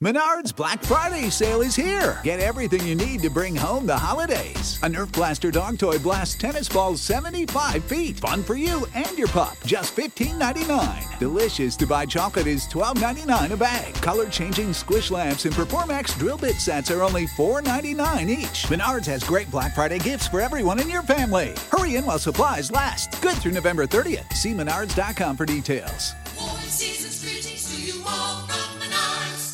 Menards Black Friday sale is here. Get everything you need to bring home the holidays. A Nerf Blaster dog toy blasts tennis balls 75 feet. Fun for you and your pup. Just $15.99. Delicious to buy chocolate is $12.99 a bag. Color-changing squish lamps and Performax drill bit sets are only $4.99 each. Menards has great Black Friday gifts for everyone in your family. Hurry in while supplies last. Good through November 30th. See menards.com for details. Warm season's greetings to you all from Menards.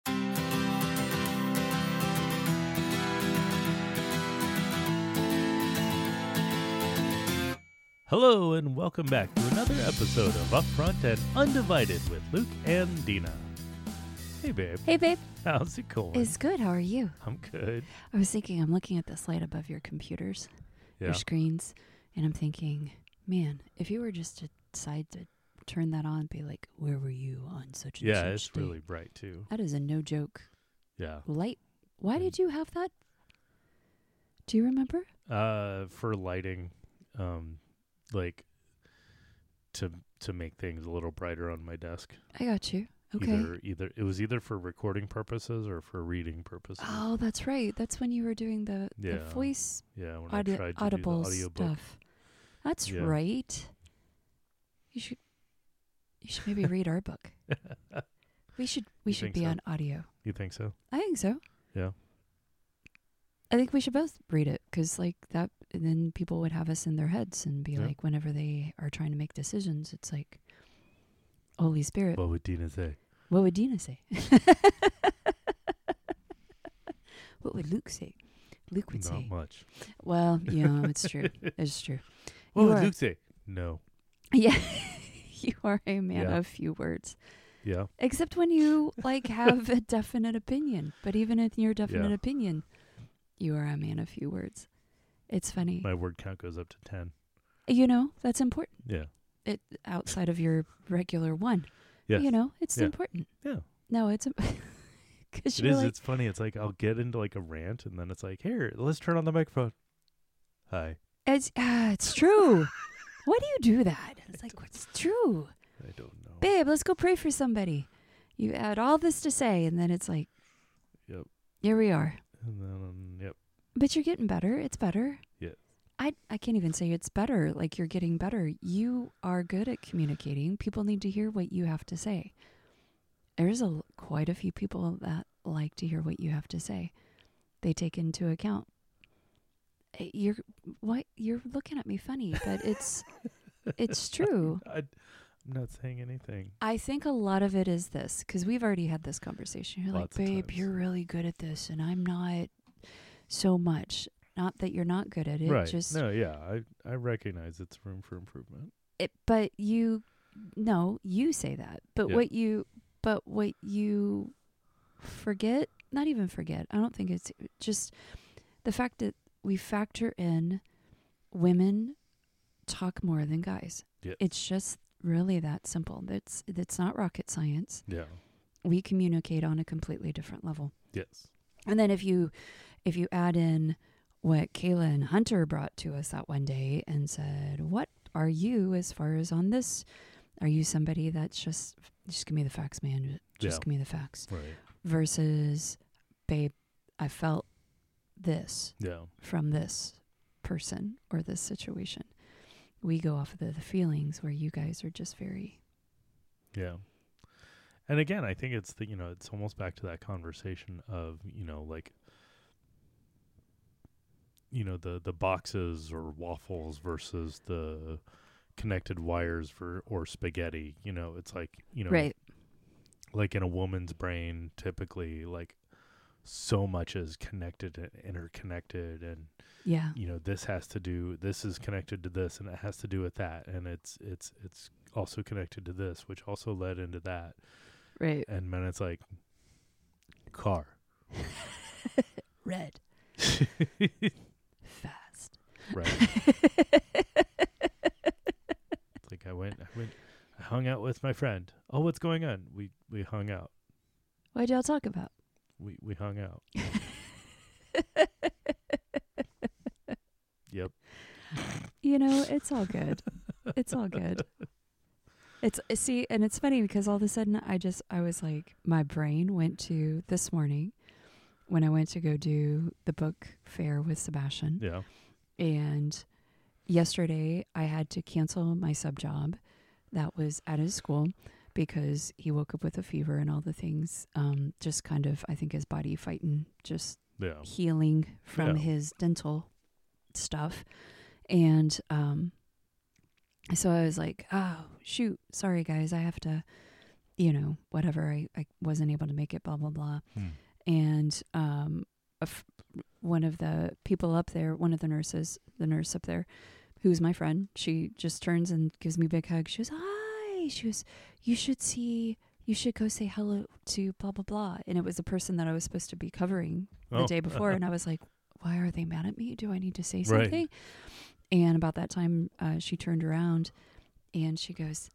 Hello and welcome back to another episode of Upfront and Undivided with Luke and Dina. Hey, babe. Hey, babe. How's it going? It's good. How are you? I'm good. I was thinking, I'm looking at this light above your computers, your screens, and I'm thinking, man, if you were just to decide to turn that on, be like, where were you on such and such Yeah, it's day? really bright too. That is a no joke Yeah. light. Why did you have that? Do you remember? For lighting, like to make things a little brighter on my desk. I got you. Okay. Either it was either for recording purposes or for reading purposes. Oh, that's right. That's when you were doing the voice Yeah, when I tried to audible do the audiobook. stuff. That's Yeah. right. You should maybe read our book. We should think be so? on audio. You think so? I think so. Yeah. I think we should both read it because, like, that, and then people would have us in their heads and be like, whenever they are trying to make decisions, it's like, Holy Spirit. What would Dina say? What would Dina say? What would Luke say? Luke would Not say. much. Well, yeah, it's true. It's true. What You would are- Luke say? No. Yeah, you are a man Yeah. of few words. Yeah. Except when you, like, have a definite opinion. But even in your definite Yeah. opinion, you are a man of few words. It's funny. My word count goes up to 10. You know, that's important. Yeah. It outside of your regular one. Yes. You know, it's Yeah. important. Yeah. No, it's because It you're is. like, It's funny. It's like I'll get into like a rant, and then it's like, here, let's turn on the microphone. Hi. it's true. Why do you do that? It's like, it's true. I don't know. Babe, let's go pray for somebody. You had all this to say, and then it's like, Yep. here we are. And then, yep. But you're getting better. It's better. Yes. I can't even say it's better. Like, you're getting better. You are good at communicating. People need to hear what you have to say. There's quite a few people that like to hear what you have to say. They take into account. You're looking at me funny, but it's true. I'm not saying anything. I think a lot of it is this, because we've already had this conversation. You're Lots like, of babe, times. you're really good at this, and I'm not so much. Not that you're not good at it. Right. Just No, yeah. I recognize it's room for improvement. but you say that. But Yeah. what you forget, not even forget. I don't think it's just the fact that we factor in women talk more than guys. Yeah. It's just really that simple. That's not rocket science. Yeah. We communicate on a completely different level. Yes. And then if you add in what Kayla and Hunter brought to us that one day and said, what are you as far as on this? Are you somebody that's just give me the facts, man. Just Yeah. give me the facts. Right. Versus, babe, I felt this Yeah. from this person or this situation. We go off of the feelings, where you guys are just very... Yeah. And again, I think it's it's almost back to that conversation of, like, the boxes or waffles versus the connected wires or spaghetti. It's like, Right. like in a woman's brain, typically, like, so much is connected and interconnected, and Yeah. this is connected to this, and it has to do with that, and it's also connected to this, which also led into that. Right. And then it's like car. Red. Fast. Right. It's like I hung out with my friend. Oh, what's going on? We hung out. What'd y'all talk about? We hung out. Yep. You know, it's all good. It's all good. See, and it's funny because all of a sudden I was like, my brain went to this morning when I went to go do the book fair with Sebastian. Yeah. And yesterday I had to cancel my sub job that was at his school because he woke up with a fever and all the things, just kind of, I think his body fighting, just Yeah. healing from Yeah. his dental stuff. And so I was like, oh, shoot, sorry, guys. I have to, whatever. I wasn't able to make it, blah, blah, blah. And one of the people up there, one of the nurses, the nurse up there, who's my friend, she just turns and gives me a big hug. She goes, hi. She goes, you should go say hello to blah, blah, blah. And it was the person that I was supposed to be covering the day before. And I was like, why are they mad at me? Do I need to say something? Right. And about that time, she turned around and she goes,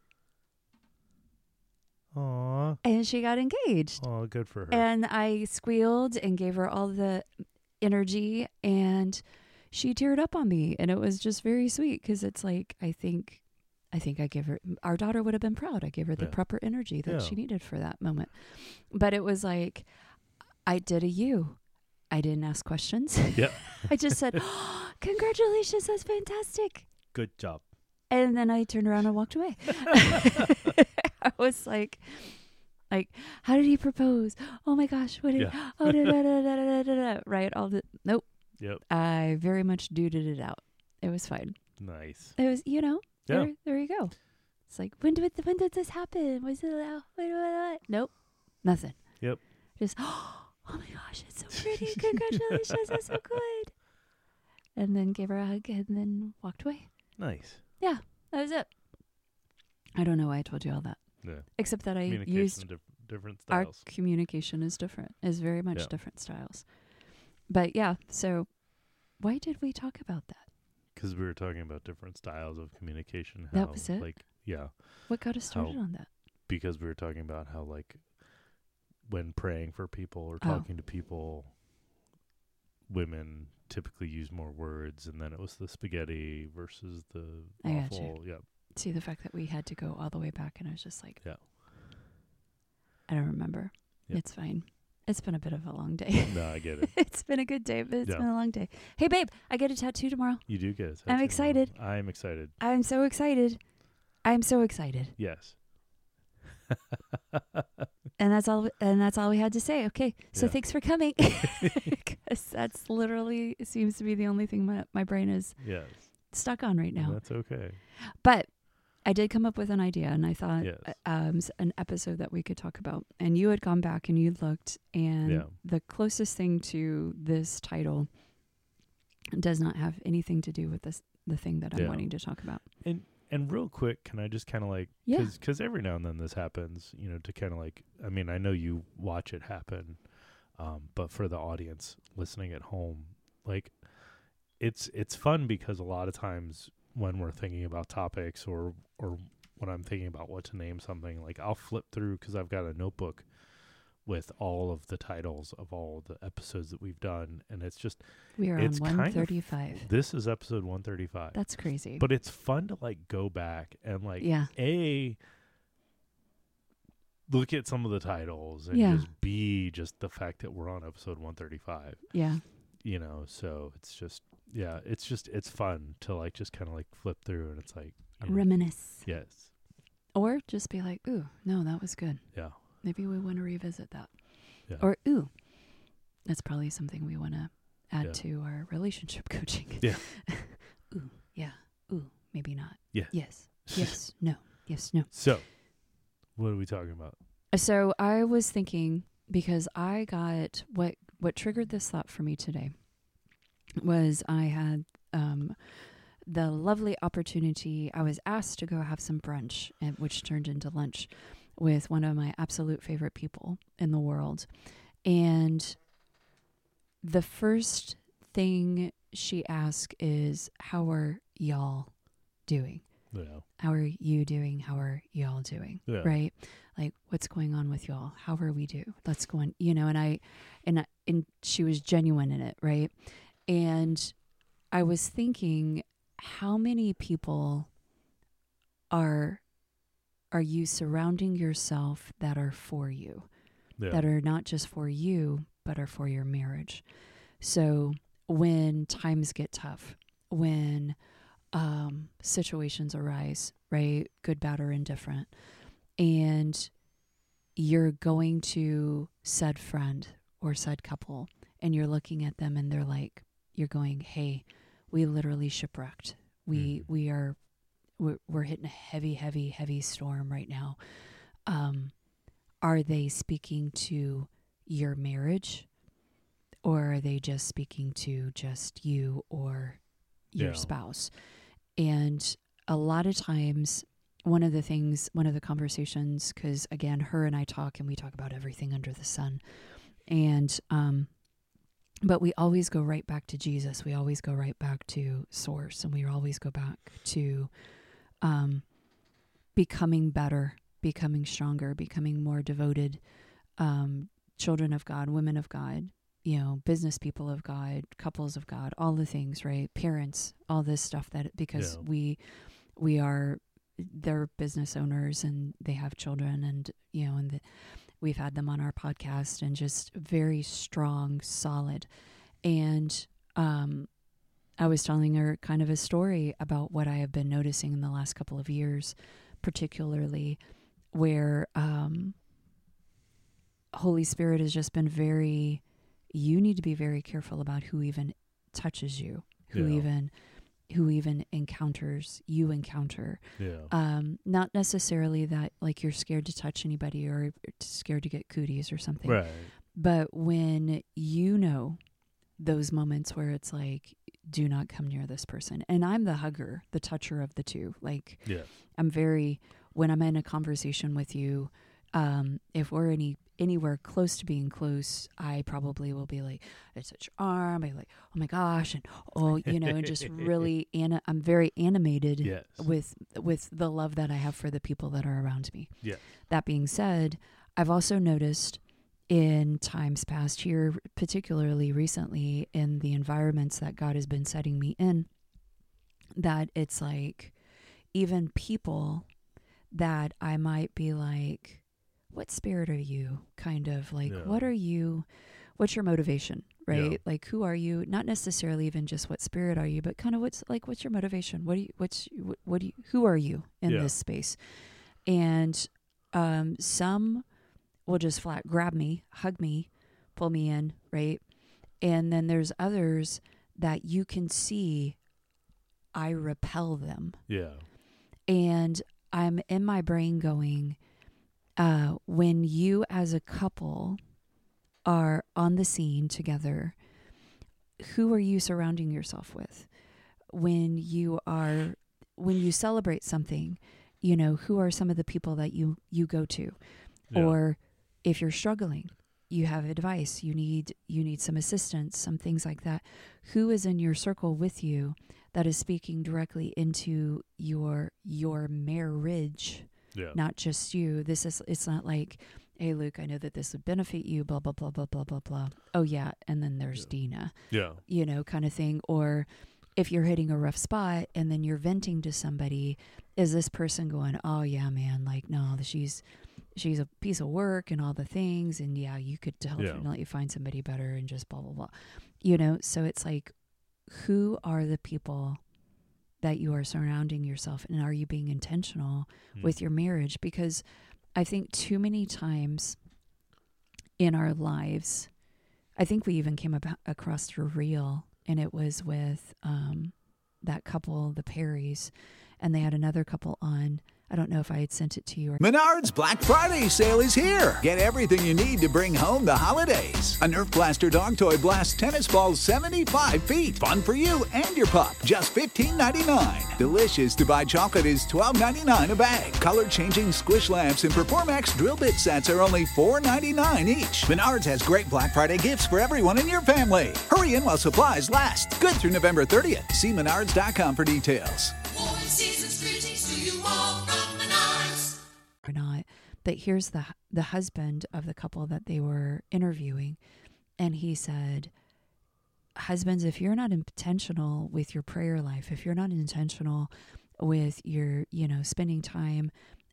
Aw. and she got engaged. Oh, good for her. And I squealed and gave her all the energy, and she teared up on me. And it was just very sweet because it's like, I think I gave her, our daughter would have been proud. I gave her the Yeah. proper energy that Yeah. she needed for that moment. But it was like, I did a you. I didn't ask questions. Yeah. I just said, oh, congratulations, that's fantastic. Good job. And then I turned around and walked away. I was like, how did he propose? Oh my gosh, what did Yeah. oh, da, da, da, da, da, da, da. Right, nope. Yep. I very much duded it out. It was fine. Nice. It was, Yeah. there you go. It's like, when did this happen? Was it nope, nothing. Yep. Just, oh my gosh, it's so pretty. Congratulations, that's so good. And then gave her a hug and then walked away. Nice. Yeah, that was it. I don't know why I told you all that. Yeah. Except that I Communication, used different our styles. communication is different, is very much Yeah. different styles. But yeah, so why did we talk about that? Because we were talking about different styles of communication. That how, was it? Like, yeah. What got us started on that? Because we were talking about how, like, when praying for people or Oh. talking to people, women typically use more words, and then it was the spaghetti versus the I got you. waffle. Yeah. See, the fact that we had to go all the way back, and I was just like, Yeah. I don't remember. Yeah. It's fine. It's been a bit of a long day. No, I get it. It's been a good day, but it's Yeah. been a long day. Hey, babe, I get a tattoo tomorrow. You do get it. I'm excited. I'm excited. I'm so excited. I'm so excited. Yes. And that's all we had to say. Okay. So Yeah. thanks for coming. Because that's literally, it seems to be the only thing my brain is Yes. stuck on right now. That's okay. But I did come up with an idea, and I thought Yes. an episode that we could talk about. And you had gone back and you looked, and Yeah. the closest thing to this title does not have anything to do with the thing that I'm Yeah. wanting to talk about. And real quick, can I just kind of like, Yeah. because every now and then this happens, to kind of like, I mean, I know you watch it happen, but for the audience listening at home, like, it's fun because a lot of times when we're thinking about topics or when I'm thinking about what to name something, like I'll flip through because I've got a notebook with all of the titles of all the episodes that we've done, and it's just We are on it's kind of- 135. this is episode 135. That's crazy. But it's fun to like go back and like yeah. look at some of the titles and Yeah. just the fact that we're on episode 135. Yeah. So it's fun to like just kind of like flip through, and it's like Reminisce. yes, Or just be like, ooh, no, that was good. yeah, Maybe we want to revisit that. Yeah. Or, ooh, that's probably something we want to add Yeah. to our relationship coaching. Yeah. Ooh, yeah. Ooh, maybe not. Yeah. Yes. Yes. No. Yes. No. So, what are we talking about? So I was thinking, because I got what triggered this thought for me today was I had the lovely opportunity. I was asked to go have some brunch, which turned into lunch, with one of my absolute favorite people in the world. And the first thing she asked is, how are y'all doing? Yeah, How are you doing? How are y'all doing? Yeah. Right? Like, what's going on with y'all? How are we do? Let's go on, and she was genuine in it. Right. And I was thinking, how many people are are you surrounding yourself that are for you, Yeah. that are not just for you, but are for your marriage? So when times get tough, when situations arise, right, good, bad, or indifferent, and you're going to said friend or said couple, and you're looking at them and they're like, you're going, hey, we literally shipwrecked. We're hitting a heavy storm right now. Are they speaking to your marriage, or are they just speaking to just you or your spouse? And a lot of times, one of the conversations, because again, her and I talk, and we talk about everything under the sun. And, but we always go right back to Jesus. We always go right back to source, and we always go back to becoming better, becoming stronger, becoming more devoted children of God, women of God, business people of God, couples of God, all the things, right? Parents, all this stuff because we are, they're business owners and they have children, and, we've had them on our podcast, and just very strong, solid. And I was telling her kind of a story about what I have been noticing in the last couple of years, particularly where Holy Spirit has just been you need to be very careful about who even touches you, who even encounters you encounter. Not necessarily that like you're scared to touch anybody or scared to get cooties or something. Right. But when those moments where it's like, do not come near this person. And I'm the hugger, the toucher of the two. Like, when I'm in a conversation with you, if we're anywhere close to being close, I probably will be like, I touch your arm, I like, oh my gosh, and and just really, I'm very animated with the love that I have for the people that are around me. Yeah. That being said, I've also noticed in times past here, particularly recently in the environments that God has been setting me in, that it's like even people that I might be like, what spirit are you? Kind of like, what are you, what's your motivation, right? Yeah. Like, who are you? Not necessarily even just what spirit are you, but kind of what's your motivation? Who are you in this space? And some will just flat grab me, hug me, pull me in, right? And then there's others that you can see I repel them. Yeah. And I'm in my brain going, when you as a couple are on the scene together, who are you surrounding yourself with? When you celebrate something, who are some of the people that you go to? Yeah. Or if you're struggling, you have advice, you need some assistance, some things like that. Who is in your circle with you that is speaking directly into your marriage? Yeah. Not just you. It's not like, hey, Luke, I know that this would benefit you, blah, blah, blah, blah, blah, blah, blah. Oh, yeah. And then there's Dina. Yeah. Kind of thing. Or if you're hitting a rough spot and then you're venting to somebody, is this person going, oh, yeah, man, like, no, she's a piece of work and all the things. And yeah, you could definitely find somebody better and just blah, blah, blah. So it's like, who are the people that you are surrounding yourself, and are you being intentional with your marriage? Because I think too many times in our lives, I think we even came across a reel, and it was with that couple, the Perrys, and they had another couple on. I don't know if I had sent it to you. Menards Black Friday sale is here. Get everything you need to bring home the holidays. A Nerf Blaster dog toy blasts tennis balls 75 feet. Fun for you and your pup. Just $15.99. Delicious to buy chocolate is $12.99 a bag. Color-changing squish lamps and Performax drill bit sets are only $4.99 each. Menards has great Black Friday gifts for everyone in your family. Hurry in while supplies last. Good through November 30th. See menards.com for details. Warm season's greetings to you all from Menards. Or not, but here's the husband of the couple that they were interviewing, and he said, husbands, if you're not intentional with your prayer life, if you're not intentional with your spending time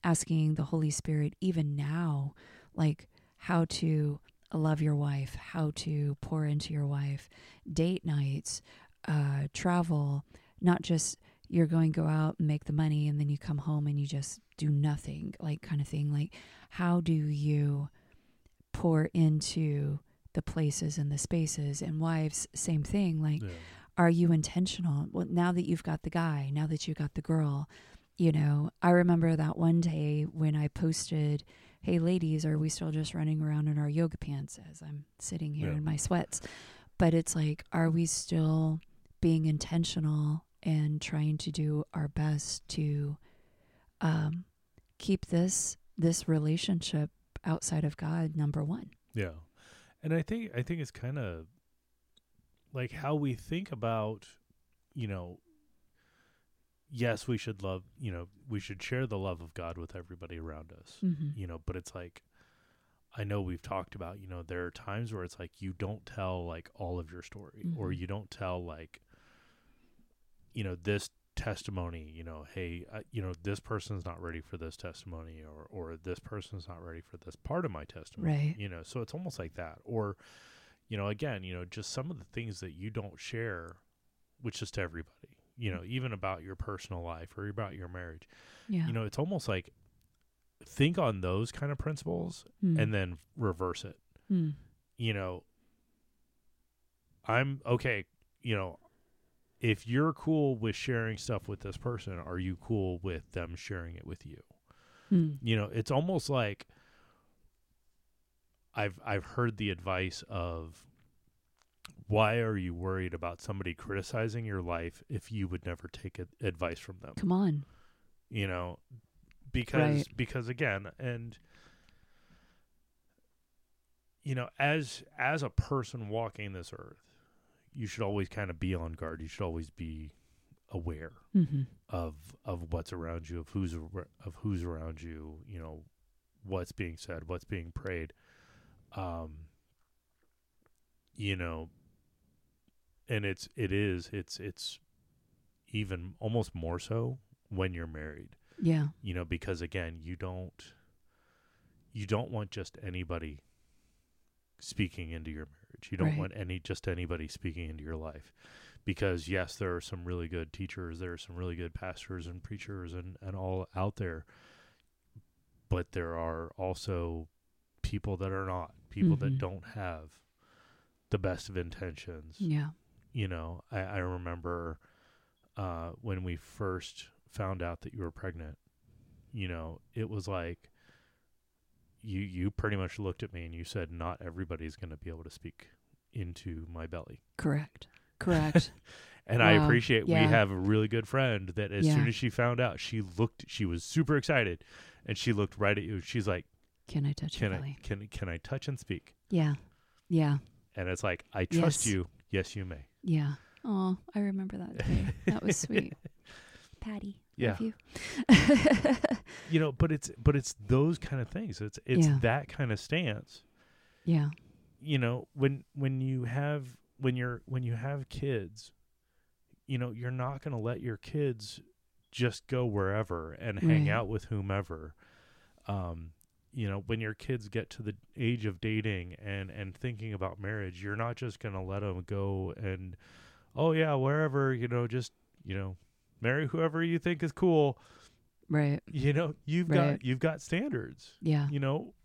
asking the Holy Spirit even now, like how to love your wife, how to pour into your wife, date nights, travel, not just you're going to go out and make the money and then you come home and you just do nothing, like kind of thing. Like, how do you pour into the places and the spaces? And wives, same thing. Like, Yeah. are you intentional? Well, now that you've got the guy, now that you got the girl, you know, I remember that one day when I posted, hey ladies, are we still just running around in our yoga pants as I'm sitting here Yeah. in my sweats? But it's like, are we still being intentional and trying to do our best to keep this relationship outside of God number one? Yeah. And I think it's kind of like how we think about, you know, yes, we should love, you know, we should share the love of God with everybody around us, Mm-hmm. you know, but it's like, I know we've talked about, you know, there are times where it's like you don't tell like all of your story, or Mhm. you don't tell like, you know, this testimony, you know, hey, you know, this person's not ready for this testimony, or this person's not ready for this part of my testimony, Right. you know, so it's almost like that. Or, you know, again, you know, just some of the things that you don't share with just everybody, you know, even about your personal life or about your marriage, Yeah. you know, it's almost like think on those kind of principles and then reverse it. Mm. You know, I'm okay, you know, if you're cool with sharing stuff with this person, are you cool with them sharing it with you? Mm. You know, it's almost like I've heard the advice of, why are you worried about somebody criticizing your life if you would never take advice from them? Come on. You know, Right. because again, and you know, as a person walking this earth, you should always kind of be on guard. You should always be aware Mm-hmm. of what's around you, of who's around you, you know, what's being said, what's being prayed. You know, and it's even almost more so when you're married, Yeah. you know, because again, you don't want just anybody speaking into your marriage. You don't Right. want anybody speaking into your life, because yes, there are some really good teachers, there are some really good pastors and preachers and all out there, but there are also people that are not, people that Mhm. don't have the best of intentions. Yeah. You know, I remember when we first found out that you were pregnant, you know, it was like you pretty much looked at me and you said, not everybody's going to be able to speak into my belly. Correct. Correct. And I Wow. appreciate we Yeah. have a really good friend that as Yeah. soon as she found out, she was super excited, and she looked right at you. She's like, Can I touch your belly? can I touch and speak? Yeah. Yeah. And it's like, I trust Yes. you. Yes, you may. Yeah. Oh, I remember that day. That was sweet. Patty. Yeah. Love you. You know, but it's those kind of things. It's Yeah. that kind of stance. Yeah. You know, when you have kids, you know, you're not going to let your kids just go wherever and hang Right. out with whomever. You know, when your kids get to the age of dating and thinking about marriage, you're not just going to let them go and, oh yeah, wherever, you know, just, you know, marry whoever you think is cool. Right. You know, you've Right. got standards. Yeah. You know,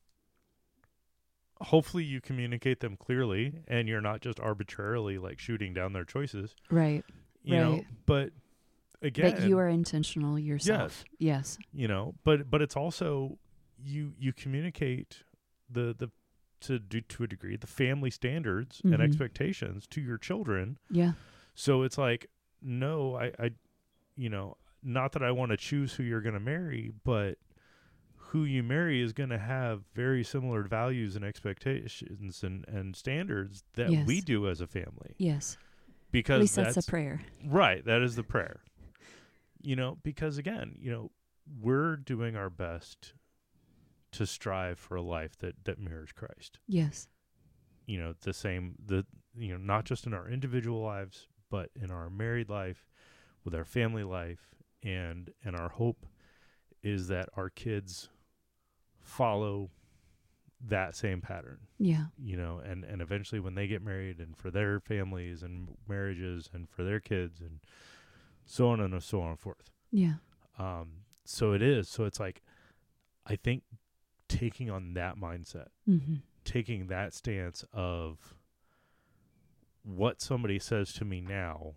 hopefully you communicate them clearly and you're not just arbitrarily like shooting down their choices, Right. you know, Right. but again, That you are intentional yourself. Yes. you know, but it's also you communicate to a degree the family standards and Mhm. expectations to your children. Yeah. So it's like, no, I you know, not that I want to choose who you're going to marry, but who you marry is going to have very similar values and expectations and standards that Yes. we do as a family. Yes. Because At least that's a prayer. right. That is the prayer. You know, because again, you know, we're doing our best to strive for a life that mirrors Christ. Yes. You know, you know, not just in our individual lives, but in our married life, with our family life, and our hope is that our kids follow that same pattern, Yeah. you know, and eventually when they get married and for their families and marriages and for their kids and so on and so on and forth. Yeah. So it's like, I think taking on that mindset, Mm-hmm. taking that stance of what somebody says to me now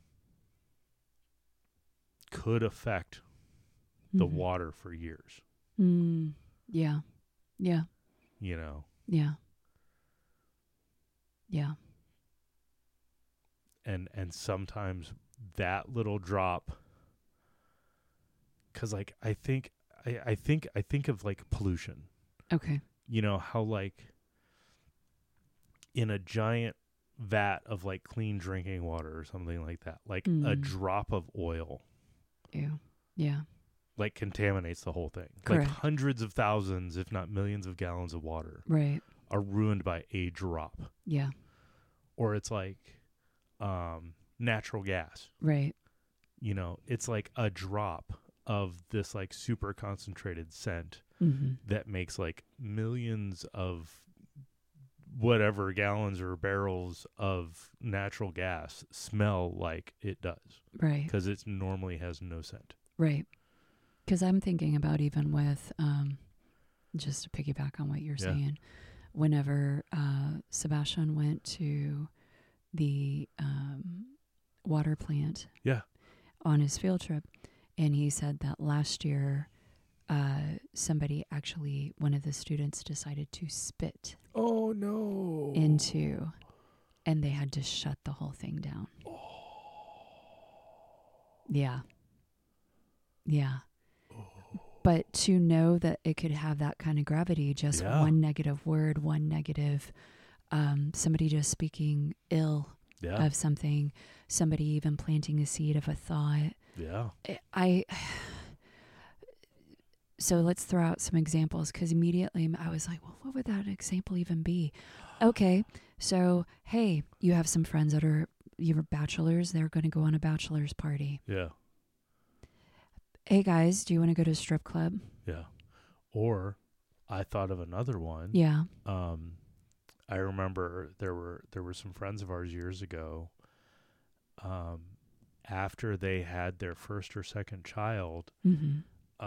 could affect the Mm-hmm. water for years, Yeah. Yeah. you know? Yeah. Yeah. And sometimes that little drop, cause like, I think of like pollution, Okay. you know, how like in a giant vat of like clean drinking water or something like that, like a drop of oil, Ew. Yeah. like contaminates the whole thing. Correct. Like hundreds of thousands, if not millions of gallons of water Right. are ruined by a drop. Yeah. Or it's like natural gas, Right. you know, it's like a drop of this like super concentrated scent Mm-hmm. that makes like millions of whatever gallons or barrels of natural gas smell like it does, Right. because it normally has no scent. Right. Because I'm thinking about even with, just to piggyback on what you're Yeah. saying, whenever Sebastian went to the water plant Yeah. on his field trip, and he said that last year somebody actually, one of the students decided to spit Oh no. into, and they had to shut the whole thing down. Yeah. Yeah. But to know that it could have that kind of gravity, just Yeah. one negative word, one negative, somebody just speaking ill Yeah. of something, somebody even planting a seed of a thought. Yeah. So let's throw out some examples, because immediately I was like, well, what would that example even be? Okay, so, hey, you have some friends that are, you're bachelors, they're going to go on a bachelor's party. Yeah. Hey, guys, do you want to go to a strip club? Yeah. Or I thought of another one. Yeah. I remember there were some friends of ours years ago. After they had their first or second child, Mm-hmm.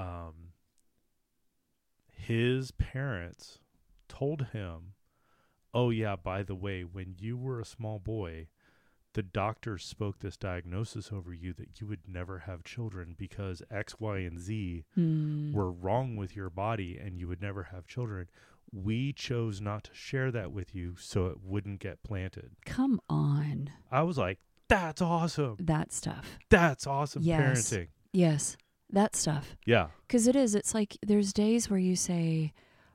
his parents told him, "Oh yeah, by the way, when you were a small boy, the doctors spoke this diagnosis over you that you would never have children because X, Y, and Z were wrong with your body and you would never have children. We chose not to share that with you so it wouldn't get planted." Come on. I was like, that's awesome. That stuff. That's awesome Yes. parenting. Yes. That stuff. Yeah. Because it's like there's days where you say,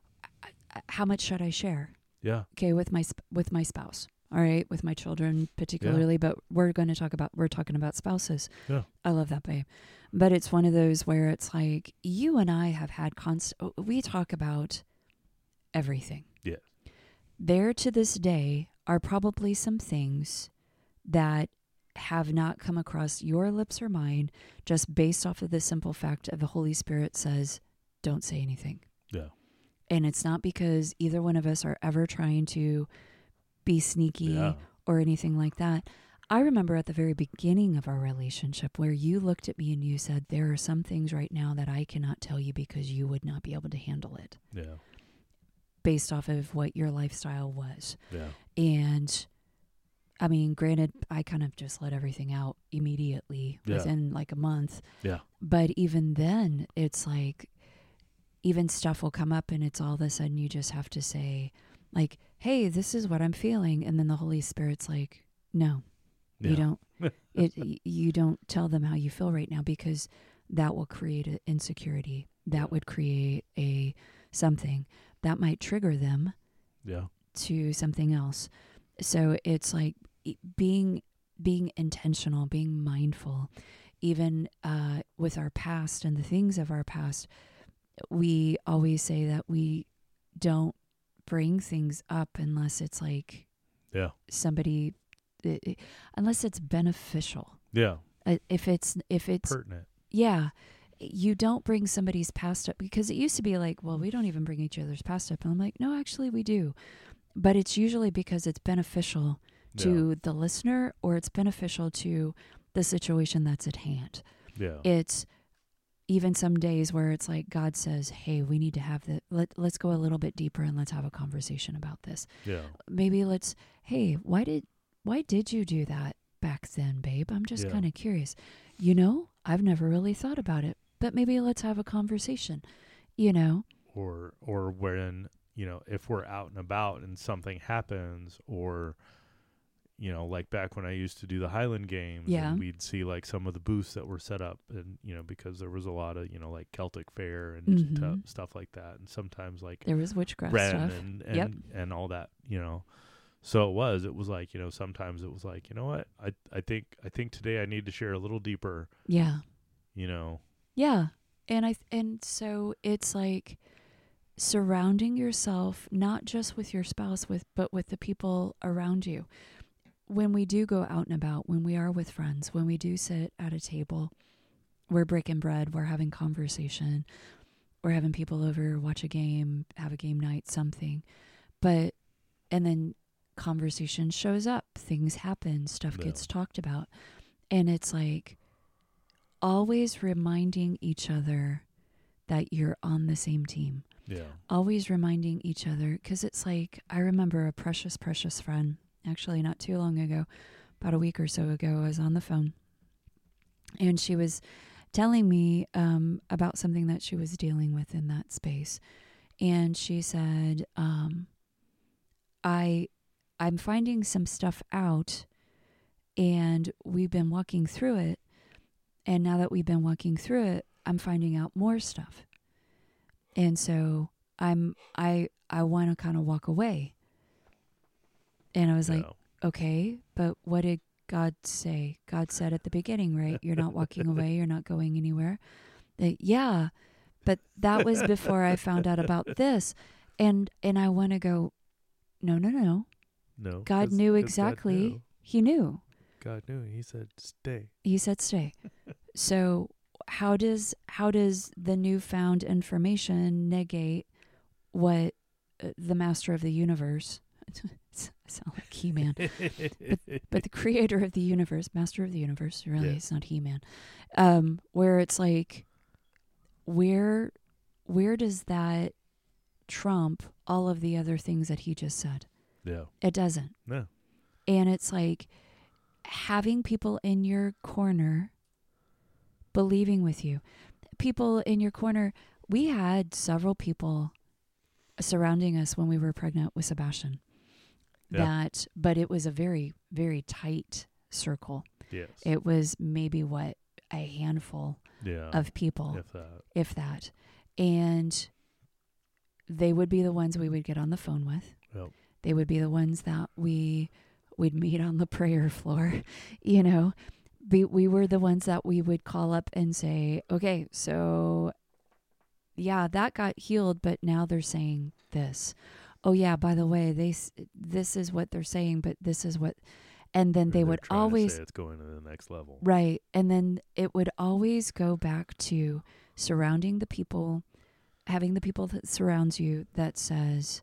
how much should I share? Yeah. Okay, with my spouse. All right, with my children particularly, but we're talking about spouses. Yeah. I love that, babe. But it's one of those where it's like you and I have had we talk about everything. Yeah. There to this day are probably some things that have not come across your lips or mine just based off of the simple fact of the Holy Spirit says, don't say anything. Yeah. And it's not because either one of us are ever trying to be sneaky Yeah. or anything like that. I remember at the very beginning of our relationship where you looked at me and you said, there are some things right now that I cannot tell you because you would not be able to handle it Yeah. based off of what your lifestyle was. Yeah. And I mean, granted, I kind of just let everything out immediately Yeah. within like a month. Yeah. But even then, it's like, even stuff will come up and it's all of a sudden you just have to say, like, hey, this is what I'm feeling. And then the Holy Spirit's like, no, you don't. You don't tell them how you feel right now because that will create an insecurity. That would create something that might trigger them Yeah. to something else. So it's like being intentional, being mindful, even with our past and the things of our past. We always say that we don't bring things up unless it's like somebody, unless it's beneficial. Yeah. If it's Pertinent. yeah. you don't bring somebody's past up, because it used to be like, well, we don't even bring each other's past up. And I'm like, no, actually we do. But it's usually because it's beneficial to the listener, or it's beneficial to the situation that's at hand. Yeah. It's even some days where it's like God says, hey, we need to have let's go a little bit deeper and let's have a conversation about this. Yeah. Maybe hey, why did you do that back then, babe? I'm just kind of curious. I've never really thought about it, but maybe let's have a conversation, Or when, if we're out and about and something happens, or, like back when I used to do the Highland Games, and we'd see like some of the booths that were set up, and, because there was a lot of, like Celtic fair and stuff like that. And sometimes like there was witchcraft Ren stuff and all that, So it was like, sometimes it was like, you know what, I think today I need to share a little deeper. Yeah. Yeah. And so it's like surrounding yourself, not just with your spouse, but with the people around you. When we do go out and about, when we are with friends, when we do sit at a table, we're breaking bread, we're having conversation, we're having people over, watch a game, have a game night, something. And then conversation shows up, things happen, stuff gets talked about. And it's like always reminding each other that you're on the same team. Yeah. Always reminding each other, because it's like, I remember a precious, precious friend, actually not too long ago, about a week or so ago, I was on the phone, and she was telling me about something that she was dealing with in that space. And she said, I'm finding some stuff out, and we've been walking through it. And now that we've been walking through it, I'm finding out more stuff. And so I want to kind of walk away. And I was like, okay, but what did God say? God said at the beginning, right? You're not walking away. You're not going anywhere. Yeah, but that was before I found out about this. And I want to go, no. No. God knew exactly. God knew. He knew. God knew. He said, stay. He said, stay. So how does the newfound information negate what the master of the universe, I sound like He-Man, but the creator of the universe, master of the universe, really, it's not He-Man, where it's like, where does that trump all of the other things that he just said? Yeah. It doesn't. No. And it's like having people in your corner believing with you. People in your corner. We had several people surrounding us when we were pregnant with Sebastian. But it was a very, very tight circle. Yes. It was maybe a handful of people, if that. And they would be the ones we would get on the phone with. Yep. They would be the ones that we'd meet on the prayer floor, We were the ones that we would call up and say, okay, so yeah, that got healed, but now they're saying this. Oh yeah, by the way, this is what they're saying, but this is what, and then they would always say it's going to the next level. Right. And then it would always go back to surrounding the people, having the people that surrounds you that says,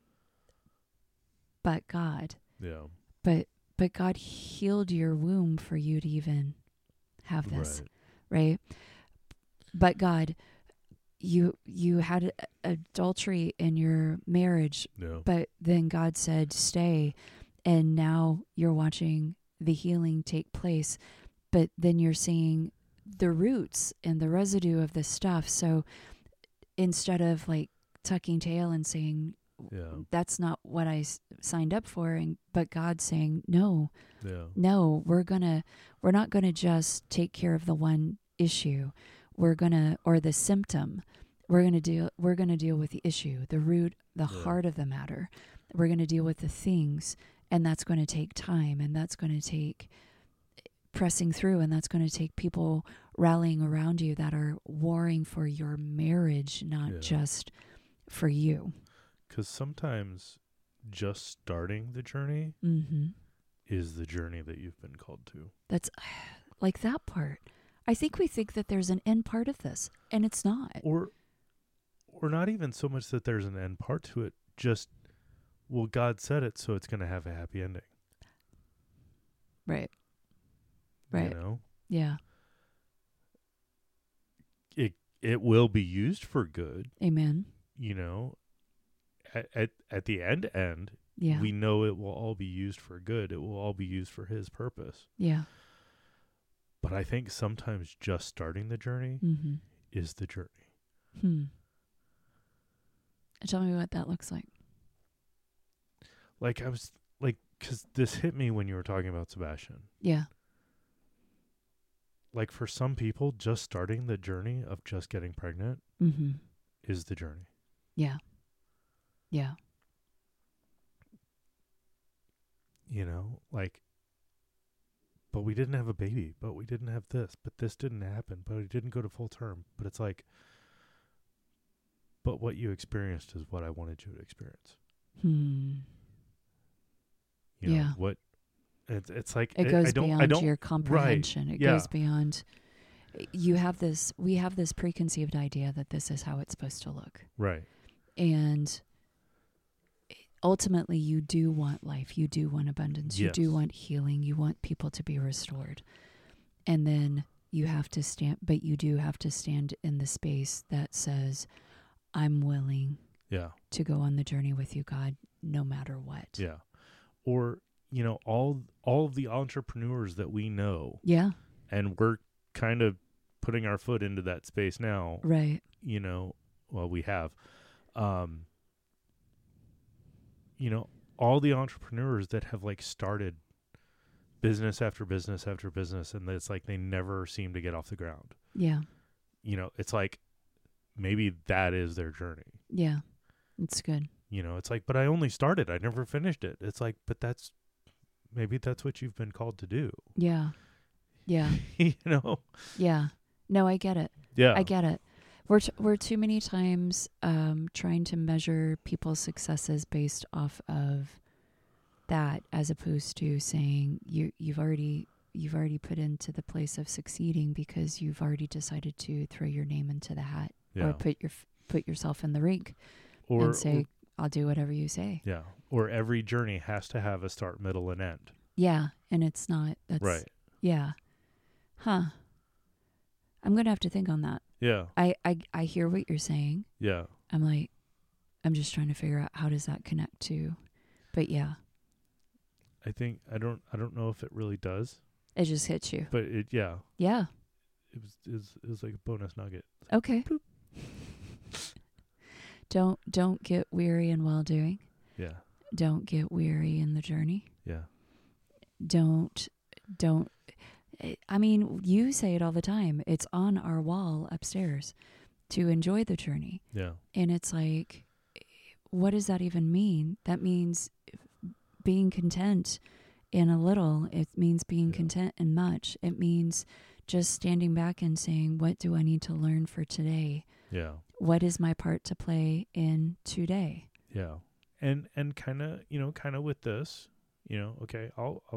but God. Yeah. But God healed your womb for you to even have this, right? But God, you had adultery in your marriage, but then God said, stay, and now you're watching the healing take place, but then you're seeing the roots and the residue of this stuff. So instead of like tucking tail and saying, that's not what I signed up for, but God's saying, no, we're not gonna just take care of the one issue, or the symptom. We're gonna deal with the issue, the root, the heart of the matter. We're gonna deal with the things, and that's going to take time, and that's going to take pressing through, and that's going to take people rallying around you that are warring for your marriage, not just for you. Because sometimes just starting the journey is the journey that you've been called to. That's like that part. I think we think that there's an end part of this, and it's not. Or not even so much that there's an end part to it, just, well, God said it, so it's going to have a happy ending. Right. Right. You know? Yeah. It will be used for good, Amen. you know. At the end, Yeah. we know it will all be used for good. It will all be used for his purpose. Yeah. But I think sometimes just starting the journey Mm-hmm. is the journey. Tell me what that looks like. Like, I was like, because this hit me when you were talking about Sebastian. Yeah. Like, for some people, just starting the journey of just getting pregnant Mm-hmm. is the journey. Yeah. Yeah. You know, like, but we didn't have a baby, but we didn't have this, but this didn't happen, but it didn't go to full term. But it's like, but what you experienced is what I wanted you to experience. You know, Yeah. what it's like, It goes I don't beyond your comprehension. Right, It yeah. goes beyond. We have this preconceived idea that this is how it's supposed to look. right. And ultimately, you do want life. You do want abundance. You Yes. do want healing. You want people to be restored. And then you have to stand, but you do have to stand in the space that says, I'm willing Yeah. to go on the journey with you, God, no matter what. Yeah. Or, you know, all of the entrepreneurs that we know, Yeah. and we're kind of putting our foot into that space now, Right. you know, well, we have, you know, all the entrepreneurs that have like started business after business after business, and it's like they never seem to get off the ground. Yeah. You know, it's like maybe that is their journey. Yeah. It's good. You know, it's like, but I only started. I never finished it. It's like, but maybe that's what you've been called to do. Yeah. Yeah. You know? Yeah. No, I get it. Yeah. I get it. We're too many times trying to measure people's successes based off of that, as opposed to saying you've already put into the place of succeeding because you've already decided to throw your name into the hat Yeah. or put yourself in the ring Or and say, I'll do whatever you say. yeah. Or every journey has to have a start, middle, and end. Yeah, and it's not. That's Right. Yeah. Huh. I'm gonna have to think on that. Yeah. I hear what you're saying. Yeah. I'm just trying to figure out how does that connect to, but yeah, I think I don't know if it really does, it just hits you. but yeah. Yeah. It was like a bonus nugget. Okay. Don't get weary in well doing. Yeah. Don't get weary in the journey. Yeah. Don't. I mean, you say it all the time. It's on our wall upstairs to enjoy the journey. Yeah. And it's like, what does that even mean? That means being content in a little. It means being Yeah. content in much. It means just standing back and saying, what do I need to learn for today? Yeah. What is my part to play in today? Yeah. And kind of with this, okay, I'll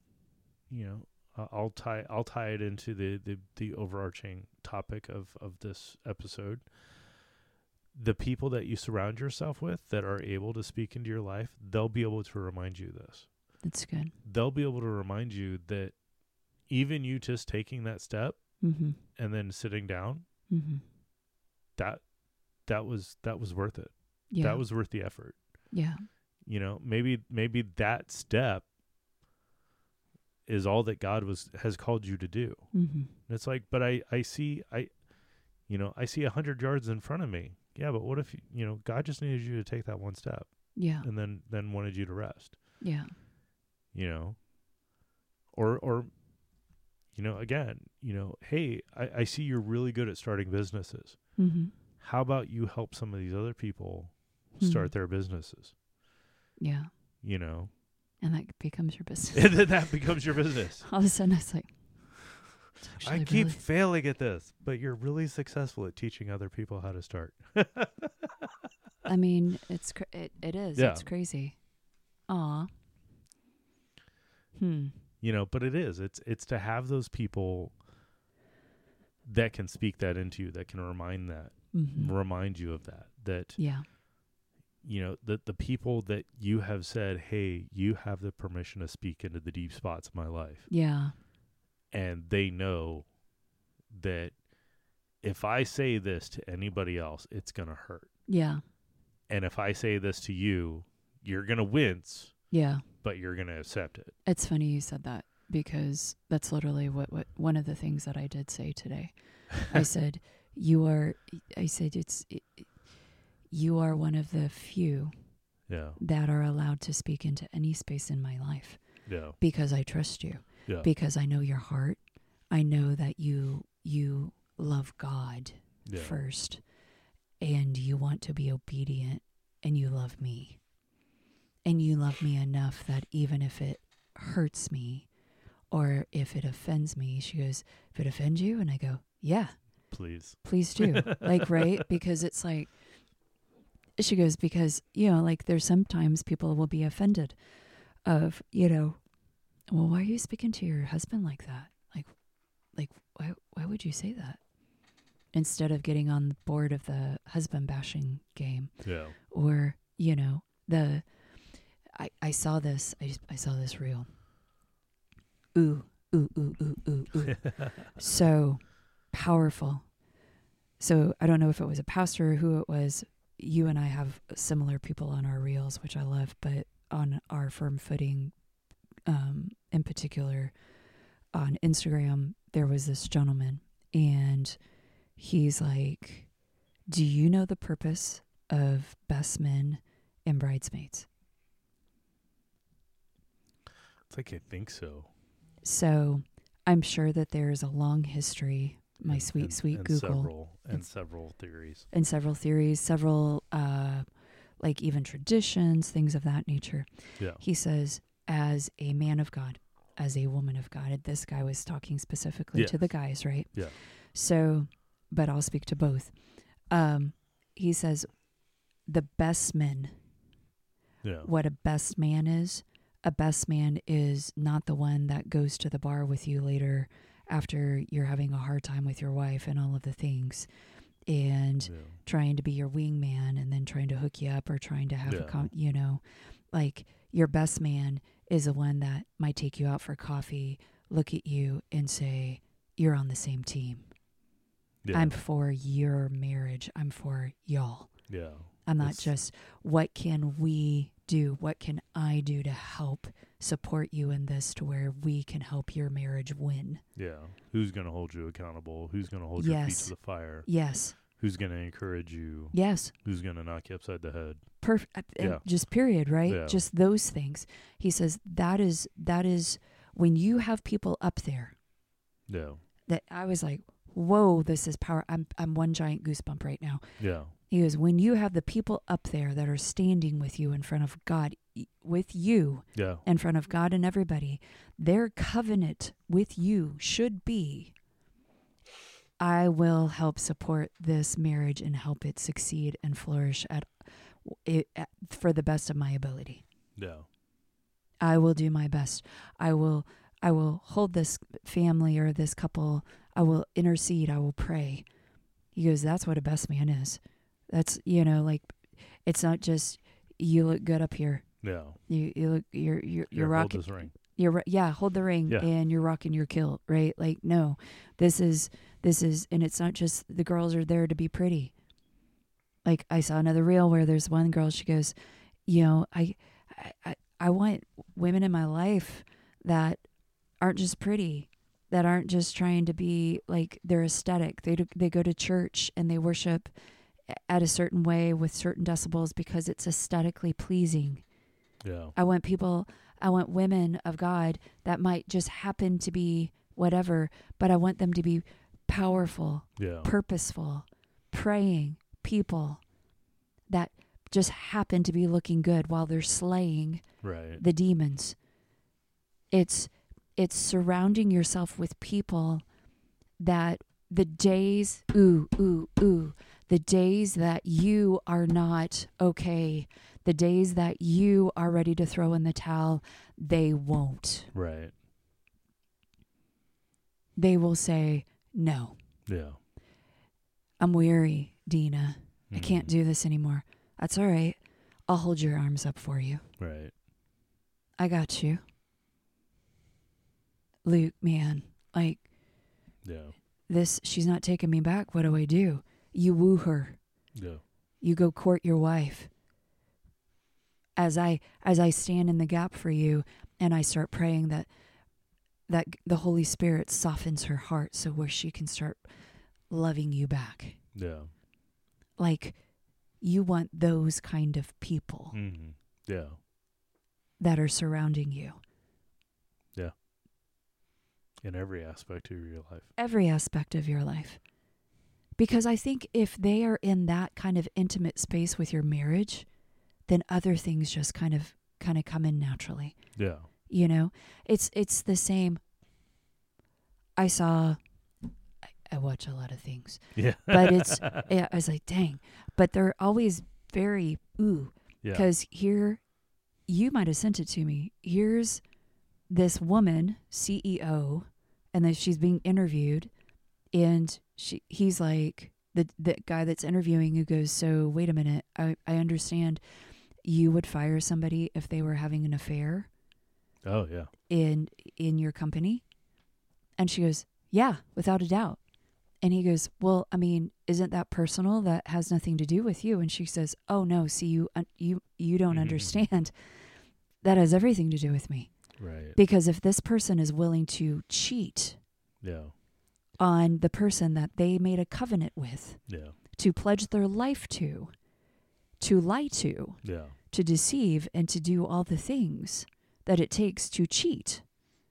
tie it into the overarching topic of this episode. The people that you surround yourself with that are able to speak into your life, they'll be able to remind you this. That's good. They'll be able to remind you that even you just taking that step Mm-hmm. and then sitting down, Mm-hmm. that was worth it. Yeah. That was worth the effort. Yeah. Maybe that step is all that God has called you to do. Mm-hmm. And it's like, but I see 100 yards in front of me. Yeah, but what if God just needed you to take that one step Yeah. and then wanted you to rest? Yeah. Or again, hey, I see you're really good at starting businesses. Mm-hmm. How about you help some of these other people Mhm. start their businesses? Yeah. And that becomes your business. And then that becomes your business. All of a sudden, it's like, it's I actually keep really- failing at this, but you're really successful at teaching other people how to start. I mean, it is. Yeah. It's crazy. Aw. But it is. It's to have those people that can speak that into you, that can remind you of that, Yeah. you know, the people that you have said, hey, you have the permission to speak into the deep spots of my life. Yeah. And they know that if I say this to anybody else, it's going to hurt. Yeah. And if I say this to you, you're going to wince, Yeah. but you're going to accept it. It's funny you said that, because that's literally what one of the things that I did say today. I said, you are one of the few Yeah. that are allowed to speak into any space in my life, Yeah. because I trust you, Yeah. because I know your heart. I know that you love God Yeah. first, and you want to be obedient, and you love me. And you love me enough that even if it hurts me or if it offends me, she goes, if it offends you? And I go, yeah, Please do. Like, right? Because it's like, she goes, because, you know, like there's sometimes people will be offended of, you know, well, why are you speaking to your husband like that? Like why would you say that? Instead of getting on board of the husband bashing game. Yeah. Or, you know, I saw this reel. Ooh. So powerful. So I don't know if it was a pastor or who it was. You and I have similar people on our reels, which I love, but on our Firm Footing, in particular, on Instagram, there was this gentleman, and he's like, do you know the purpose of best men and bridesmaids? It's like, I think so. So I'm sure that there's a long history, my sweet Google. Several theories. And several theories, several, like even traditions, things of that nature. Yeah. He says, as a man of God, as a woman of God, this guy was talking specifically to the guys, right? Yeah. So, but I'll speak to both. He says, the best men, what a best man is, a best man is not the one that goes to the bar with you later after you're having a hard time with your wife and all of the things, and trying to be your wingman and then trying to hook you up or trying to have you know, like your best man is the one that might take you out for coffee, look at you and say, you're on the same team. Yeah. I'm for your marriage. I'm for y'all. Yeah. I'm not just, what can we do? What can I do to help support you in this to where we can help your marriage win? Yeah. Who's going to hold you accountable? Who's going to hold your feet to the fire? Yes. Who's going to encourage you? Yes. Who's going to knock you upside the head? Perfect. Just period, right? Yeah. Just those things. He says that is when you have people up there. Yeah. That I was like, whoa, this is power. I'm one giant goosebump right now. Yeah. He goes, when you have the people up there that are standing with you in front of God, with you, in front of God and everybody, their covenant with you should be, I will help support this marriage and help it succeed and flourish for the best of my ability. Yeah. I will do my best. I will hold this family or this couple. I will intercede. I will pray. He goes, that's what a best man is. That's, you know, like, it's not just you look good up here. Yeah. You look, you're rocking. Hold this ring. Hold the ring and you're rocking your kilt, right? Like, no, this is, and it's not just the girls are there to be pretty. Like, I saw another reel where there's one girl, she goes, you know, I want women in my life that aren't just pretty, that aren't just trying to be like, they're aesthetic. They go to church and they worship at a certain way with certain decibels because it's aesthetically pleasing. Yeah. I want women of God that might just happen to be whatever, but I want them to be powerful, purposeful, praying people that just happen to be looking good while they're slaying the demons. It's surrounding yourself with people that the days, the days that you are not okay, the days that you are ready to throw in the towel, they won't. Right. They will say no. Yeah. I'm weary, Dina. I can't Mhm. do this anymore. That's all right. I'll hold your arms up for you. Right. I got you. Luke, man, like Yeah. this, she's not taking me back. What do I do? You woo her. Yeah. You go court your wife. As I stand in the gap for you, and I start praying that the Holy Spirit softens her heart so where she can start loving you back. Yeah. Like, you want those kind of people Mm-hmm. Yeah. that are surrounding you. Yeah. In every aspect of your life. Every aspect of your life. Because I think if they are in that kind of intimate space with your marriage, then other things just kind of come in naturally. Yeah. You know, it's the same. I watch a lot of things, Yeah. but I was like, dang, but they're always very, ooh, Yeah. because here, you might have sent it to me. Here's this woman, CEO, and then she's being interviewed, and he's like, the guy that's interviewing who goes, so wait a minute, I understand you would fire somebody if they were having an affair Oh, yeah. in your company? And she goes, yeah, without a doubt. And he goes, well, I mean, isn't that personal? That has nothing to do with you. And she says, oh no, see, you don't Mhm. understand. That has everything to do with me. Right. Because if this person is willing to cheat Yeah. on the person that they made a covenant with, Yeah. to pledge their life to lie to Yeah. deceive, and to do all the things that it takes to cheat,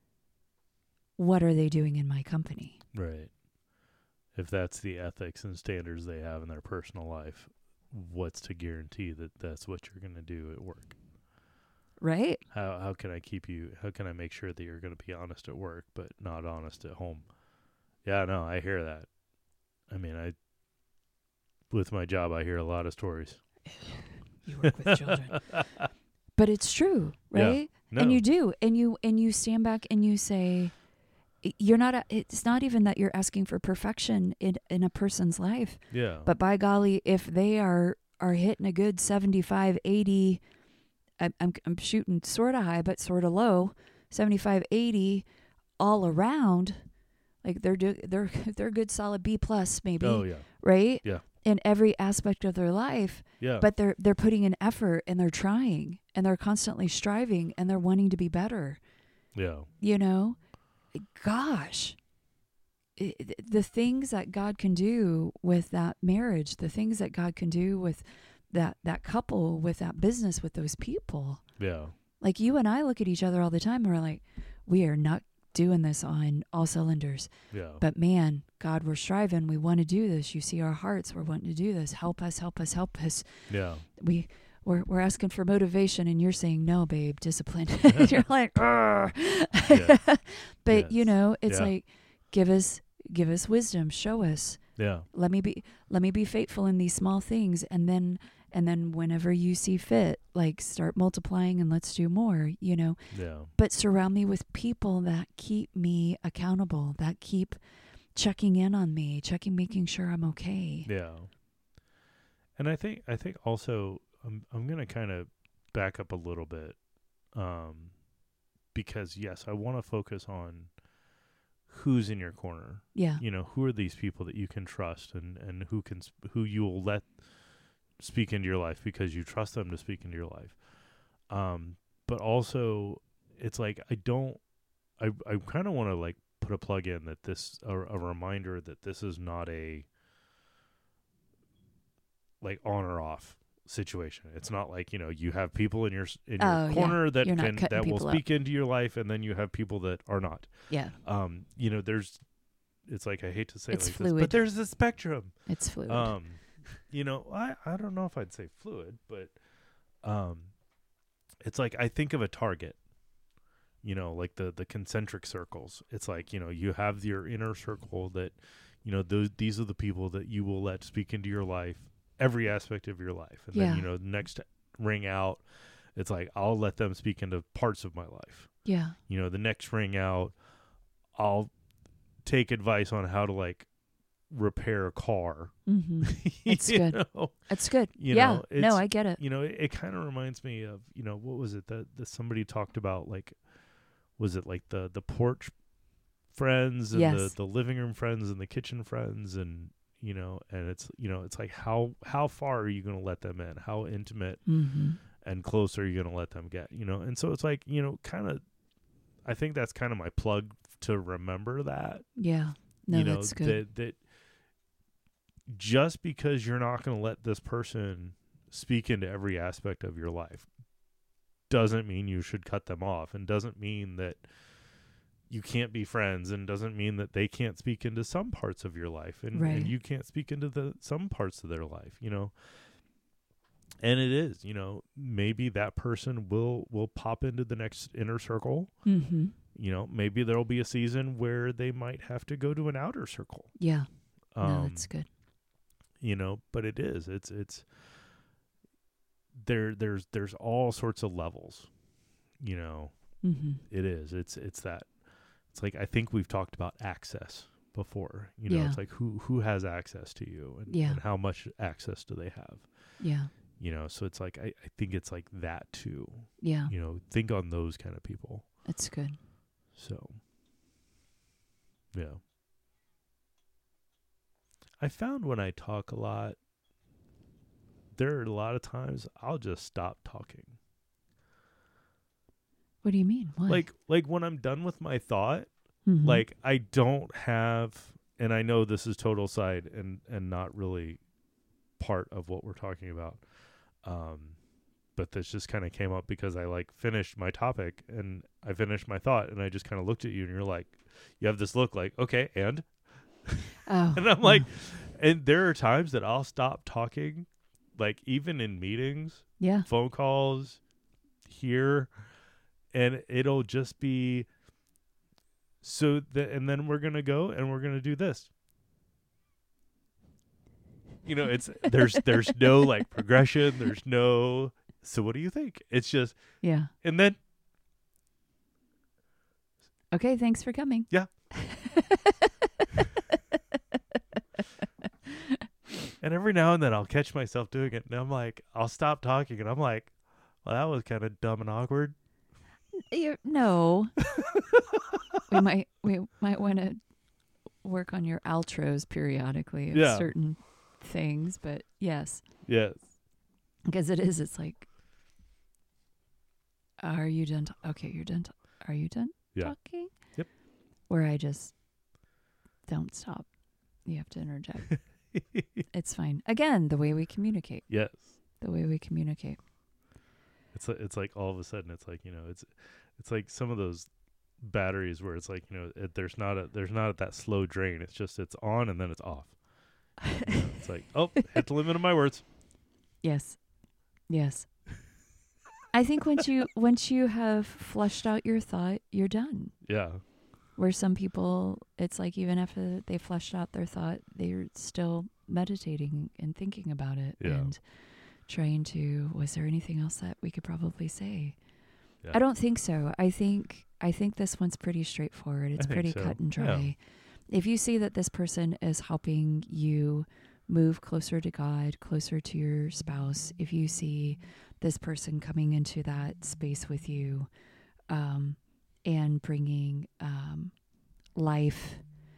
what are they doing in my company? Right. If that's the ethics and standards they have in their personal life, what's to guarantee that that's what you're going to do at work? Right? How can I how can I make sure that you're going to be honest at work but not honest at home? Yeah, no, I hear that. I mean, with my job, I hear a lot of stories. You work with children. But it's true, right? No. And you do. And you stand back and you say, you're not, it's not even that you're asking for perfection in a person's life. Yeah. But by golly, if they are hitting a good 75, 80, I'm shooting sort of high, but sort of low, 75, 80 all around, like they're a good solid B plus maybe. Oh, yeah. Right? Yeah. In every aspect of their life. Yeah. But they're putting in effort, and they're trying, and they're constantly striving, and they're wanting to be better. Yeah. You know, gosh, the things that God can do with that marriage, the things that God can do with that couple, with that business, with those people. Yeah. Like, you and I look at each other all the time, and we're like, we are not doing this on all cylinders. Yeah. But man, God, we're striving. We want to do this. You see our hearts. We're wanting to do this. Help us, help us, help us. Yeah. We're asking for motivation, and you're saying, no, babe, discipline. You're like, Yes. but Yes. it's Yeah. like, give us wisdom, show us. Yeah. Let me be faithful in these small things, and then whenever you see fit, like, start multiplying and let's do more, Yeah. But surround me with people that keep me accountable, that keep checking in on me, making sure I'm okay. Yeah. And I think also I'm going to kind of back up a little bit, because yes, I want to focus on who's in your corner. Yeah. You know, who are these people that you can trust, and who you will let speak into your life because you trust them to speak into your life. But also, it's like I kind of want to like put a plug in that this a reminder that this is not a like on or off situation. It's not like, you have people in your corner that You're not can cutting that will people speak into your life, and then you have people that are not. Yeah. It's like, I hate to say It's it like fluid. this, but there's a spectrum. It's fluid. I don't know if I'd say fluid, but it's like, I think of a target, like the concentric circles. It's like, you have your inner circle that, these are the people that you will let speak into your life, every aspect of your life. And then, next ring out, it's like, I'll let them speak into parts of my life. Yeah. The next ring out, I'll take advice on how to like repair a car. Mm-hmm. It's good. Know? It's good. You Yeah. know, No, it's- I get it. You know, it kind of reminds me of, you know, what was it that somebody talked about, like, was it like the porch friends and Yes. the living room friends and the kitchen friends, and you know, and it's, you know, it's like how far are you going to let them in? How intimate Mm-hmm. and close are you going to let them get? You know, and so it's like, you know, kind of, I think that's kind of my plug to remember that. Yeah. No, You know, that's good. that just because you're not going to let this person speak into every aspect of your life doesn't mean you should cut them off, and doesn't mean that you can't be friends, and doesn't mean that they can't speak into some parts of your life, and, Right. and you can't speak into some parts of their life, you know. And it is, you know, maybe that person will pop into the next inner circle. Mm-hmm. You know, maybe there'll be a season where they might have to go to an outer circle. Yeah. No, that's good. You know, but it's there's all sorts of levels, you know. Mm-hmm. It is. It's that. It's like, I think we've talked about access before. You know, Yeah. it's like who has access to you, and, Yeah. and how much access do they have? Yeah. You know, so it's like I think it's like that too. Yeah. You know, think on those kind of people. That's good. So, yeah. I found when I talk a lot, there are a lot of times I'll just stop talking. What do you mean? Why? Like when I'm done with my thought, Mhm. like I don't have, and I know this is total side and not really part of what we're talking about. But this just kind of came up because I like finished my topic and I finished my thought, and I just kind of looked at you, and you're like, you have this look like, okay, and Oh. and I'm like, and there are times that I'll stop talking, like even in meetings, Yeah. phone calls, here, and it'll just be so that, and then we're gonna go and we're gonna do this. You know, it's there's no like progression, there's no, so what do you think? It's just, Yeah. and then Okay. Thanks for coming. yeah. And every now and then I'll catch myself doing it, and I'm like, I'll stop talking, and I'm like, well, that was kind of dumb and awkward. No. we might want to work on your outros periodically of Yeah. certain things, but yes, Yes. because it's like, are you done? Okay, you're done. Are you done Yeah. talking? Yep. Where I just don't stop. You have to interject. It's fine. Again, the way we communicate. Yes. The way we communicate. It's like all of a sudden it's like, you know, it's like some of those batteries where it's like, you know, there's not that slow drain. It's just, it's on and then it's off. You know, it's like, oh, hit the limit of my words. Yes. Yes. I think once you have fleshed out your thought, you're done. Yeah. Where some people, it's like even after they fleshed out their thought, they're still meditating and thinking about it Yeah. and trying to, was there anything else that we could probably say? Yeah. I don't think so. I think this one's pretty straightforward. It's I think pretty so. cut and Yeah. dry. If you see that this person is helping you move closer to God, closer to your spouse, if you see this person coming into that space with you, and bringing life,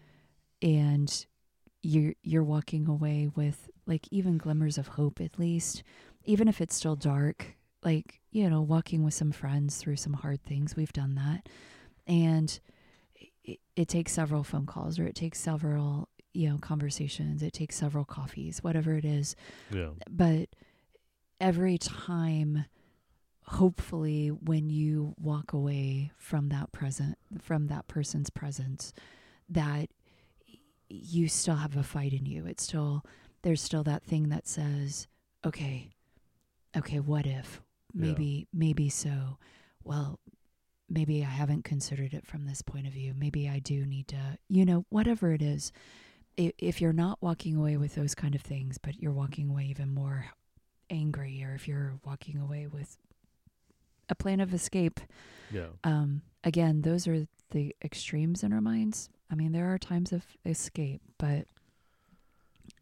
and you're walking away with like even glimmers of hope, at least, even if it's still dark, like, you know, walking with some friends through some hard things. We've done that. And it takes several phone calls, or it takes several, you know, conversations. It takes several coffees, whatever it is. Yeah. But every time, hopefully, when you walk away from that person's presence, that you still have a fight in you. There's still that thing that says, okay, what if? Maybe so. Well, maybe I haven't considered it from this point of view. Maybe I do need to, you know, whatever it is. If you're not walking away with those kind of things, but you're walking away even more angry, or if you're walking away with a plan of escape, Yeah. again, those are the extremes in our minds. I mean, there are times of escape, but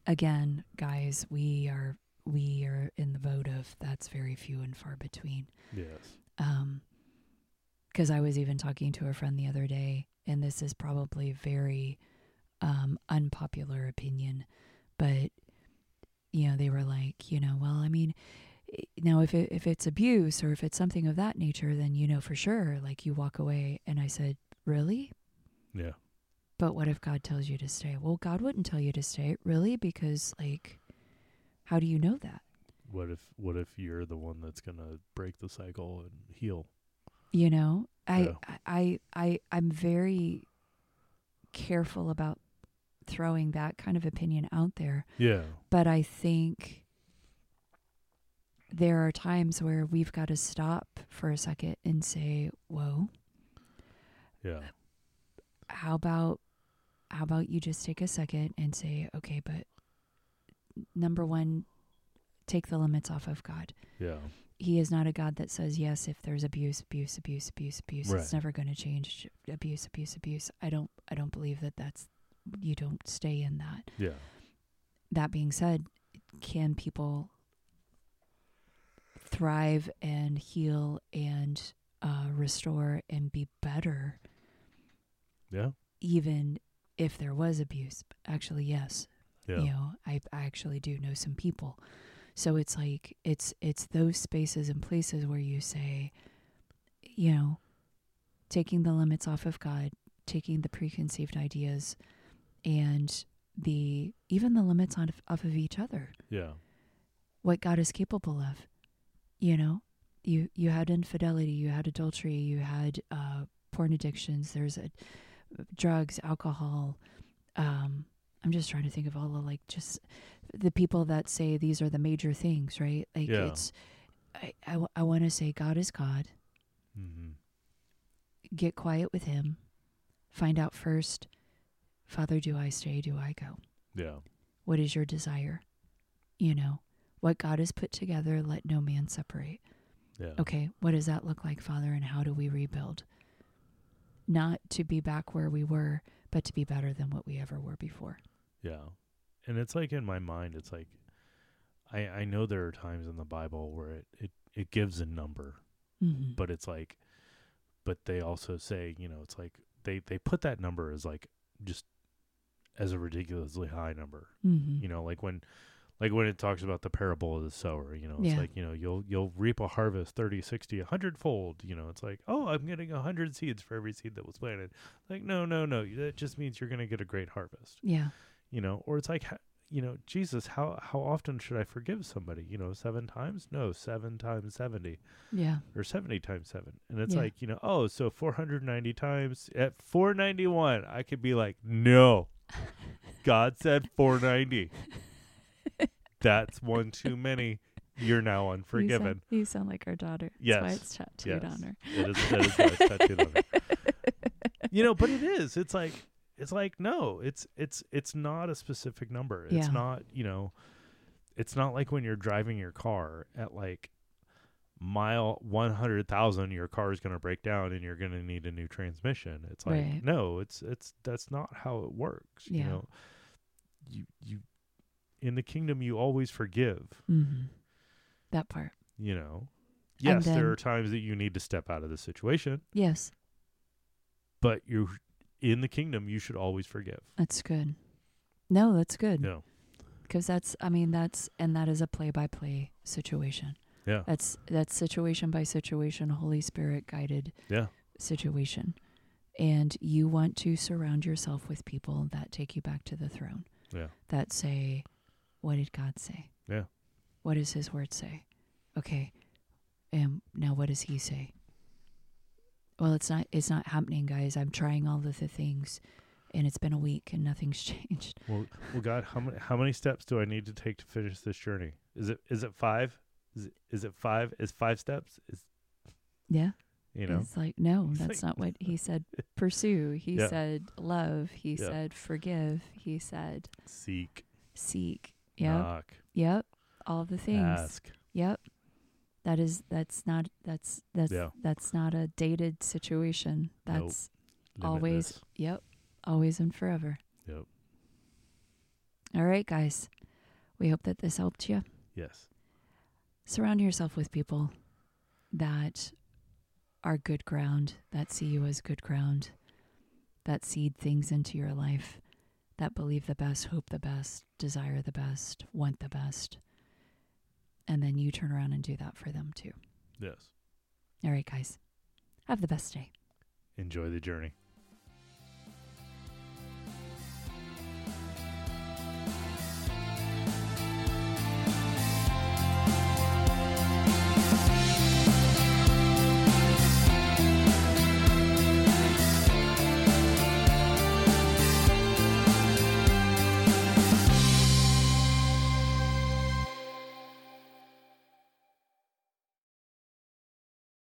again, guys, we are in the boat of that's very few and far between. Yes. Because I was even talking to a friend the other day, and this is probably very unpopular opinion, but they were like, well, I mean, now if it's abuse or if it's something of that nature, then for sure, like, you walk away. And I said, really? Yeah. But what if God tells you to stay? Well, God wouldn't tell you to stay, really, because, like, how do you know that? What if you're the one that's gonna break the cycle and heal? I'm very careful about throwing that kind of opinion out there. Yeah. But I think there are times where we've got to stop for a second and say, whoa. Yeah. How about you just take a second and say, okay, but number one, take the limits off of God. Yeah. He is not a God that says, yes, if there's abuse. Right. It's never going to change. Abuse. I don't believe that's, you don't stay in that. Yeah. That being said, can people thrive and heal and restore and be better? Yeah. Even if there was abuse? Actually, yes. Yeah. I actually do know some people. So it's like, it's those spaces and places where you say, taking the limits off of God, taking the preconceived ideas and even the limits off of each other. Yeah. What God is capable of. You had infidelity, you had adultery, you had porn addictions, there's drugs, alcohol. I'm just trying to think of all the, like, just the people that say these are the major things, right? Like, yeah. I want to say God is God. Mm-hmm. Get quiet with him. Find out first, Father, do I stay? Do I go? Yeah. What is your desire? What God has put together, let no man separate. Yeah. Okay, what does that look like, Father, and how do we rebuild? Not to be back where we were, but to be better than what we ever were before. Yeah. And it's like, in my mind, it's like, I know there are times in the Bible where it gives a number, Mm-hmm. but it's like, but they also say, it's like, they put that number as like, just as a ridiculously high number. Mm-hmm. Like when it talks about the parable of the sower, it's like, you'll reap a harvest 30, 60, 100-fold. It's like, oh, I'm getting 100 seeds for every seed that was planted. Like, no. That just means you're going to get a great harvest. Yeah. Or it's like, Jesus, how often should I forgive somebody? 7 times? No, 7 times 70. Yeah. Or 70 times 7. And it's Yeah. like, so 490 times at 491, I could be like, no, God said 490. That's one too many. You're now unforgiven. You sound like our daughter. Yes. That's why it's tattooed on her. That is why it's tattooed on her. But it is. It's like no, it's not a specific number. It's Yeah. not, it's not like when you're driving your car at like mile 100,000, your car is going to break down and you're going to need a new transmission. It's like, Right. no, that's not how it works. Yeah. You in the kingdom, you always forgive. Mm-hmm. That part. Yes, there are times that you need to step out of the situation, Yes. but in the kingdom, you should always forgive. That's good. No, that's good. Yeah. Because that is a play-by-play situation. Yeah. That's situation by situation, Holy Spirit guided Yeah. situation. And you want to surround yourself with people that take you back to the throne. Yeah. That say, what did God say? Yeah. What does his word say? Okay. And now what does he say? Well, it's not happening, guys. I'm trying all of the things and it's been a week and nothing's changed. Well, God, how many steps do I need to take to finish this journey? Is it 5? Is it 5? Is 5 steps? Yeah. It's like, no, that's not what he said. Pursue. He Yeah. said love. He Yeah. said forgive. He said Seek. Yep. Knock. Yep. All the things. Ask. Yep. That's not a dated situation. That's always, Limitless. yep, always and forever. Yep. All right, guys. We hope that this helped you. Yes. Surround yourself with people that are good ground, that see you as good ground, that seed things into your life, that believe the best, hope the best, desire the best, want the best. And then you turn around and do that for them too. Yes. All right, guys. Have the best day. Enjoy the journey.